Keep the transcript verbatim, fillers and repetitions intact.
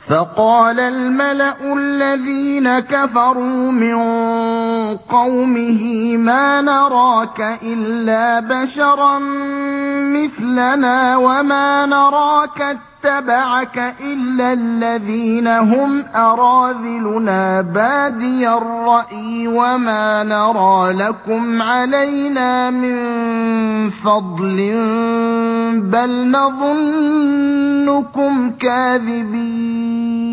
فَقَالَ الْمَلَأُ الَّذِينَ كَفَرُوا مِن قَوْمِهِ مَا نَرَاكَ إِلَّا بَشَرًا مِّثْلَنَا وَمَا نَرَاكَ اتَّبَعَكَ إِلَّا الَّذِينَ هُمْ أَرَاذِلُنَا بَادِيَ الرَّأْيِ وَمَا نَرَىٰ لَكُمْ عَلَيْنَا مِن فَضْلٍ بَلْ نَظُنُّكُمْ كَاذِبِينَ